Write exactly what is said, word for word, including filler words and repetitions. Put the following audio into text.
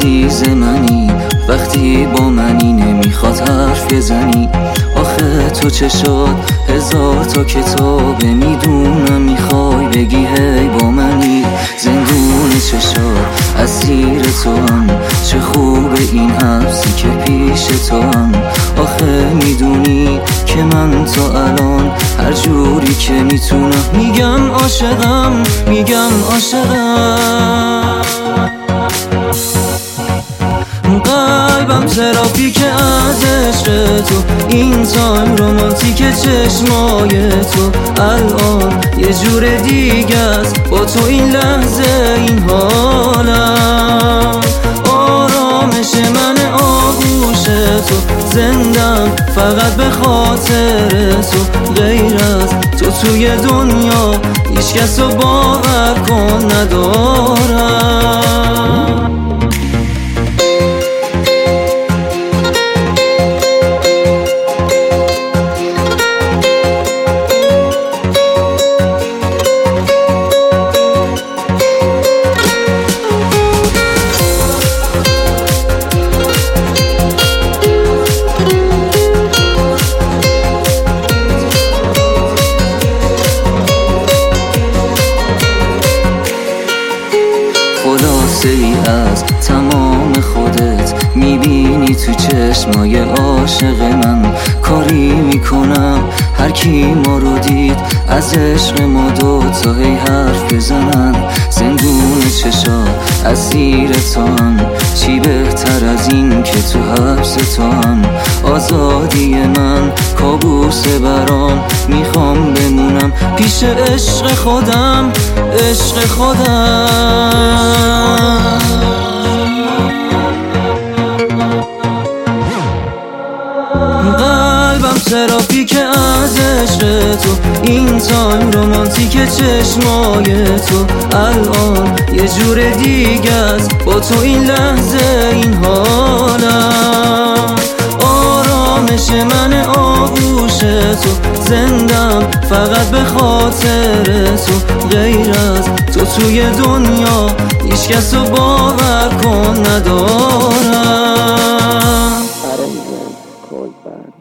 عزیز منی، وقتی با منی نمیخواد حرف بزنی. آخه تو چه شد هزار تا کتابه، میدونم میخوای بگی هی با منی. زندون چه شد اسیر تو هم، چه خوبه این حبسی که پیش تو هم. آخه میدونی که من تا الان هر جوری که میتونم میگم عاشقم، میگم عاشقم. قلبم ترافیک از عشق تو، این تایم رومانتیک چشمای تو. الان یه جور دیگه است با تو این لحظه این حالم. آرامش من آغوش تو، زندم فقط به خاطر تو. غیر از تو توی دنیا هیچ کس رو باور کن ندارم. خلاصه ای از تمام خودت میبینی تو چشمای عاشق من. کاری میکنم هر کی ما رو دید از عشق ما دو تا هی حرف بزنن. زندون چشا اسیر تو هم، چی بهتر از این که تو حبس تو هم. آزادی من کابوس برام، میخوام بمونم پیش عشق خودم، عشق خودم. قلبم ترافیک از عشق تو، این تایم رومانتیک چشمای تو. الان یه جور دیگه است با تو این لحظه این حالم. آرامش من آغوش تو، زندم فقط به خاطر تو. غیر از تو توی دنیا هیچ کس رو باور کن ندارم.